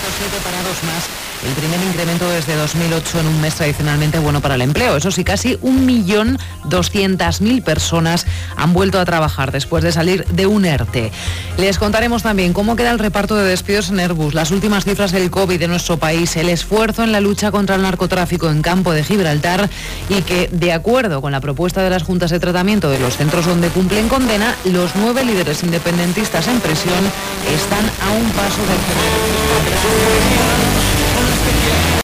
parados más. El primer incremento desde 2008 en un mes tradicionalmente bueno para el empleo. Eso sí, casi 1.200.000 personas han vuelto a trabajar después de salir de un ERTE. Les contaremos también cómo queda el reparto de despidos en Airbus, las últimas cifras del COVID de nuestro país, el esfuerzo en la lucha contra el narcotráfico en Campo de Gibraltar y que, de acuerdo con la propuesta de las juntas de tratamiento de los centros donde cumplen condena, los 9 líderes independentistas en prisión están a un paso del